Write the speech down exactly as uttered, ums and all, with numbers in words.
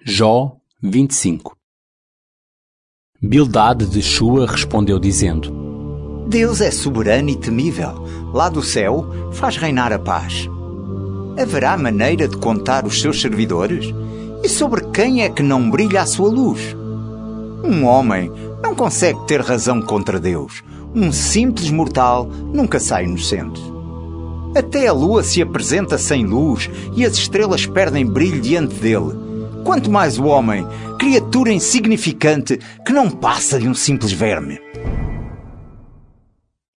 Jó vinte e cinco. Bildade de Shua respondeu dizendo: Deus é soberano e temível. Lá do céu faz reinar a paz. Haverá maneira de contar os seus servidores? E sobre quem é que não brilha a sua luz? Um homem não consegue ter razão contra Deus. Um simples mortal nunca sai inocente. Até a lua se apresenta sem luz e as estrelas perdem brilho diante dele. Quanto mais o homem, criatura insignificante que não passa de um simples verme.